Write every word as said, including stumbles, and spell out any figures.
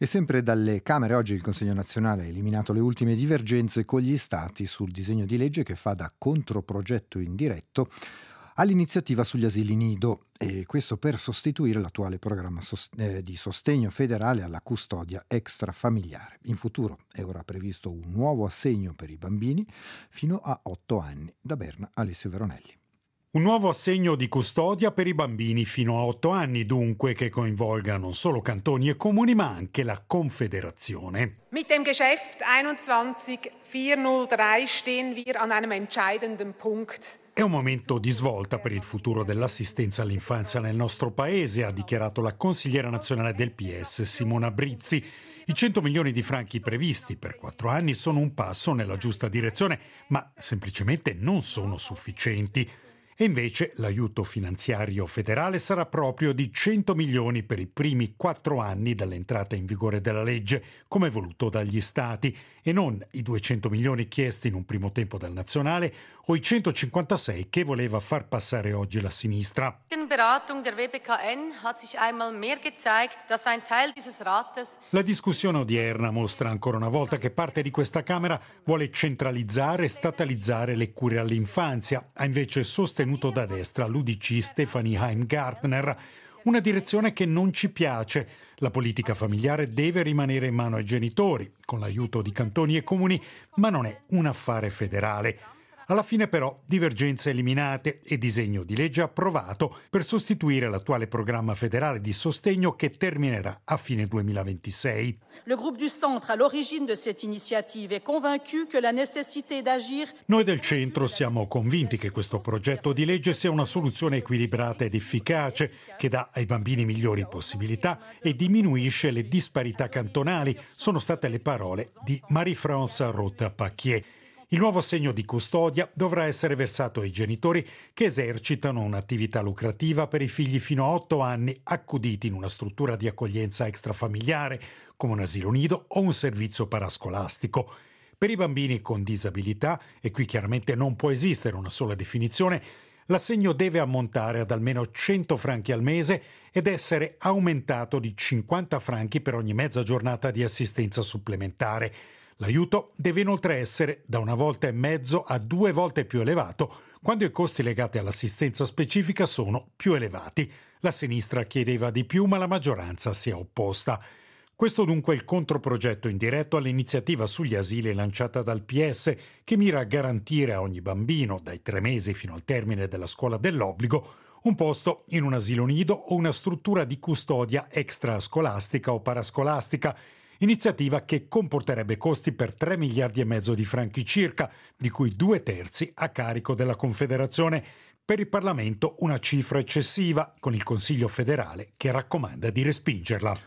E sempre dalle Camere oggi il Consiglio nazionale ha eliminato le ultime divergenze con gli Stati sul disegno di legge che fa da controprogetto indiretto all'iniziativa sugli asili nido, e questo per sostituire l'attuale programma sos- eh, di sostegno federale alla custodia extrafamiliare. In futuro è ora previsto un nuovo assegno per i bambini fino a otto anni. Da Berna, Alessio Veronelli. Un nuovo assegno di custodia per i bambini fino a otto anni, dunque, che coinvolga non solo cantoni e comuni, ma anche la Confederazione. Mit dem Geschäft einundzwanzig vierhundertdrei stehen wir an einem entscheidenden Punkt. È un momento di svolta per il futuro dell'assistenza all'infanzia nel nostro paese, ha dichiarato la consigliera nazionale del P S Simona Brizzi. I cento milioni di franchi previsti per quattro anni sono un passo nella giusta direzione, ma semplicemente non sono sufficienti. E invece l'aiuto finanziario federale sarà proprio di cento milioni per i primi quattro anni dall'entrata in vigore della legge, come voluto dagli Stati, e non i duecento milioni chiesti in un primo tempo dal nazionale o i centocinquantasei che voleva far passare oggi la sinistra. In Beratung der W B K N hat sich einmal mehr gezeigt, dass ein Teil dieses Rates. La discussione odierna mostra ancora una volta che parte di questa Camera vuole centralizzare e statalizzare le cure all'infanzia, ha invece sostenuto da destra l'U D C Stefanie Heimgartner. Una direzione che non ci piace. La politica familiare deve rimanere in mano ai genitori, con l'aiuto di cantoni e comuni, ma non è un affare federale. Alla fine però divergenze eliminate e disegno di legge approvato per sostituire l'attuale programma federale di sostegno che terminerà a fine duemilaventisei. Le groupe du centre à l'origine de cette initiative est convaincu que la nécessité d'agir. Noi del centro siamo convinti che questo progetto di legge sia una soluzione equilibrata ed efficace che dà ai bambini migliori possibilità e diminuisce le disparità cantonali, sono state le parole di Marie-France Rota-Paquier. Il nuovo assegno di custodia dovrà essere versato ai genitori che esercitano un'attività lucrativa per i figli fino a otto anni accuditi in una struttura di accoglienza extrafamiliare, come un asilo nido o un servizio parascolastico. Per i bambini con disabilità, e qui chiaramente non può esistere una sola definizione, l'assegno deve ammontare ad almeno cento franchi al mese ed essere aumentato di cinquanta franchi per ogni mezza giornata di assistenza supplementare. L'aiuto deve inoltre essere da una volta e mezzo a due volte più elevato quando i costi legati all'assistenza specifica sono più elevati. La sinistra chiedeva di più, ma la maggioranza si è opposta. Questo dunque è il controprogetto indiretto all'iniziativa sugli asili lanciata dal P S, che mira a garantire a ogni bambino, dai tre mesi fino al termine della scuola dell'obbligo, un posto in un asilo nido o una struttura di custodia extrascolastica o parascolastica. Iniziativa che comporterebbe costi per tre miliardi e mezzo di franchi circa, di cui due terzi a carico della Confederazione. Per il Parlamento una cifra eccessiva, con il Consiglio federale che raccomanda di respingerla.